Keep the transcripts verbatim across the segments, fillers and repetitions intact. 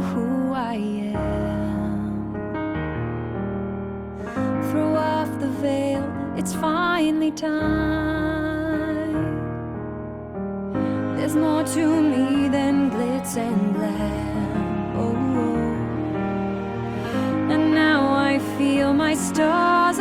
who I am. Throw off the veil, it's finally time. There's more to me than glitz and glam. Oh, and now I feel my stars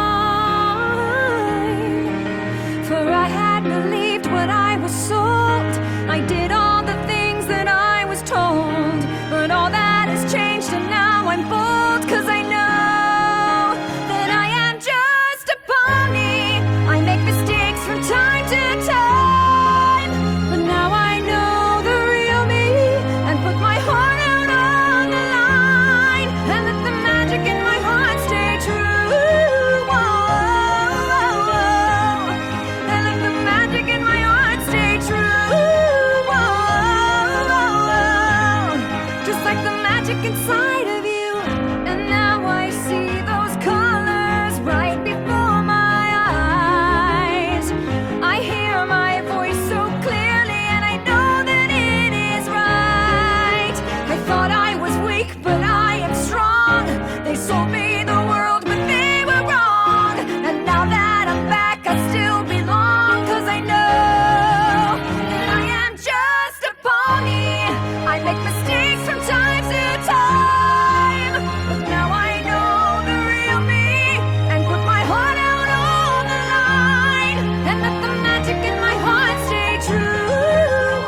align. For I had believed what I was sold. I did all the things that I was told. But all that has changed and now I'm bold. 'Cause I know that I am just a pony. I make mistakes from time to time. But now I know the real me and put my heart out on the line. And let the magic in my heart stay true. Whoa, and let the magic in my heart stay true. Whoa, just like the magic inside of you. And now I see those colors right before my eyes. I hear my voice so clearly and I know that it is right. I thought I was weak, but I am strong. They sold me the world, but they were wrong. And now that I'm back, I still belong. 'Cause I know that I am just a pony. I make mistakes from time to time. But now I know the real me and put my heart out on the line. And let the magic in my heart stay true.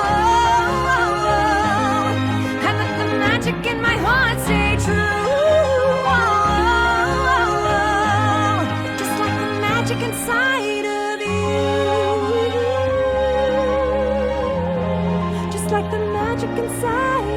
Whoa, and let the magic in my heart stay true. Whoa, just like the magic inside of you. Just like the magic inside